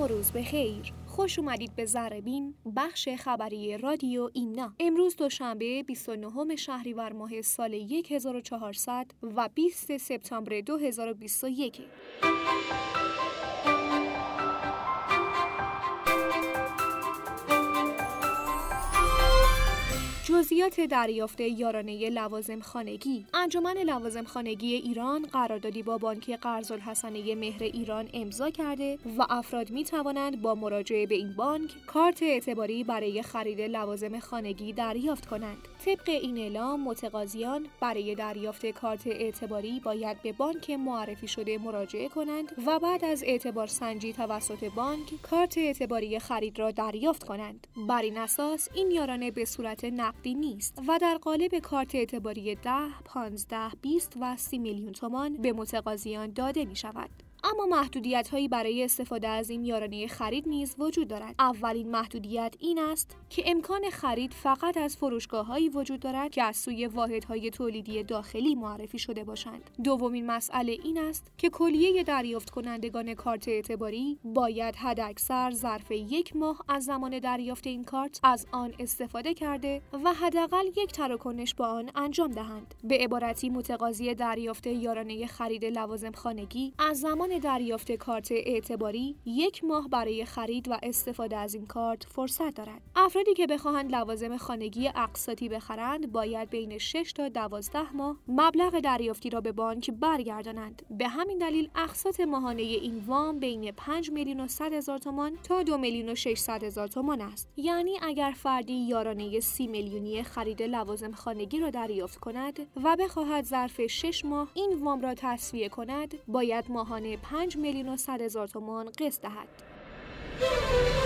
نوروز بخیر. خوش اومدید به ذره‌بین، بخش خبری رادیو ایمنا. امروز دوشنبه 29 شهریور ماه سال 1400 و 20 سپتامبر 2021. جزئیات دریافت یارانه لوازم خانگی. انجمن لوازم خانگی ایران قراردادی با بانک قرض‌الحسنه مهر ایران امضا کرده و افراد می توانند با مراجعه به این بانک کارت اعتباری برای خرید لوازم خانگی دریافت کنند. طبق این اعلام متقاضیان برای دریافت کارت اعتباری باید به بانک معرفی شده مراجعه کنند و بعد از اعتبار سنجی توسط بانک کارت اعتباری خرید را دریافت کنند. بر این اساس این یارانه به صورت نقدی نیست و در قالب کارت اعتباری 10، 15، 20 و 30 میلیون تومان به متقاضیان داده می شود. اما محدودیت‌هایی برای استفاده از این یارانه خرید نیز وجود دارد. اولین محدودیت این است که امکان خرید فقط از فروشگاه‌هایی وجود دارد که از سوی واحدهای تولیدی داخلی معرفی شده باشند. دومین مسئله این است که کلیه دریافت کنندگان کارت اعتباری باید حداکثر ظرف 1 ماه از زمان دریافت این کارت از آن استفاده کرده و حداقل یک تراکنش با آن انجام دهند. به عبارتی متقاضی دریافت یارانه خرید لوازم خانگی از زمان دریافت کارت اعتباری 1 ماه برای خرید و استفاده از این کارت فرصت دارد. افرادی که بخواهند لوازم خانگی اقساطی بخرند باید بین 6 تا 12 ماه مبلغ دریافتی را به بانک برگردانند. به همین دلیل اقساط ماهانه این وام بین 5 میلیون و 100 هزار تومان تا 2 میلیون و 600 هزار تومان است. یعنی اگر فردی یارانه 30 میلیونی خرید لوازم خانگی را دریافت کند و بخواهد ظرف 6 ماه این وام را تسویه کند باید ماهانه 5 میلیون و 100 هزار تومان قسط دهد.